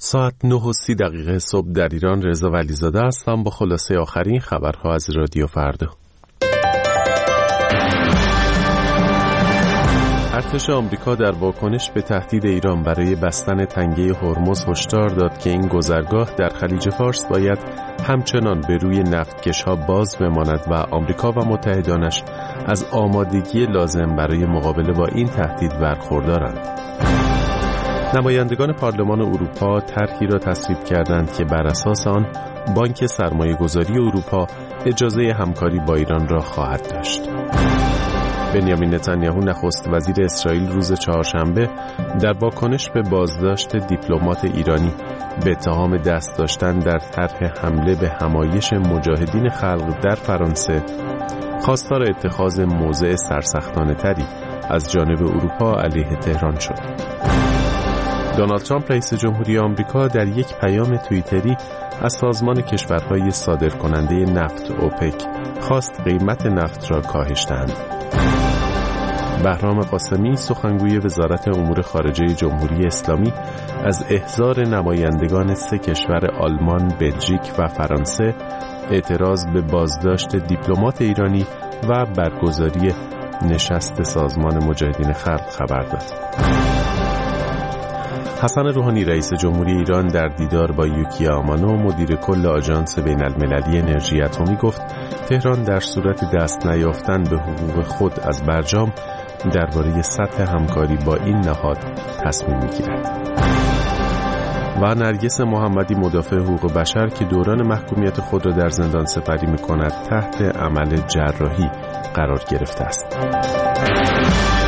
ساعت 9:30 صبح در ایران. رضا ولیزاده هستم با خلاصه آخرین خبرها از رادیو فردا. ارتش آمریکا در واکنش به تهدید ایران برای بستن تنگه هرمز هشدار داد که این گذرگاه در خلیج فارس باید همچنان به روی نفتکش‌ها باز بماند و آمریکا و متحدانش از آمادگی لازم برای مقابله با این تهدید برخوردارند. نمایندگان پارلمان اروپا طرحی را تصویب کردند که بر اساس آن بانک سرمایه‌گذاری اروپا اجازه همکاری با ایران را خواهد داشت. بنیامین نتانیاهو نخست وزیر اسرائیل روز چهارشنبه در واکنش به بازداشت دیپلمات ایرانی به اتهام دست داشتن در طرح حمله به همایش مجاهدین خلق در فرانسه خواستار اتخاذ موضع سرسختانه‌تری از جانب اروپا علیه تهران شد. دونالد ترامپ رئیس جمهوری آمریکا در یک پیام توییتری از سازمان کشورهای صادرکننده نفت اوپک خواست قیمت نفت را کاهش دهند. بهرام قاسمی سخنگوی وزارت امور خارجه جمهوری اسلامی از احضار نمایندگان 3 کشور آلمان، بلژیک و فرانسه اعتراض به بازداشت دیپلمات ایرانی و برگزاری نشست سازمان مجاهدین خلق خبر داد. حسن روحانی رئیس جمهوری ایران در دیدار با یوکیا آمانو مدیر کل آژانس بین‌المللی انرژی اتمی گفت تهران در صورت دست نیافتن به حقوق خود از برجام درباره سطح همکاری با این نهاد تصمیم می‌گیرد. و نرگس محمدی مدافع حقوق بشر که دوران محکومیت خود را در زندان سپری می‌کند تحت عمل جراحی قرار گرفته است.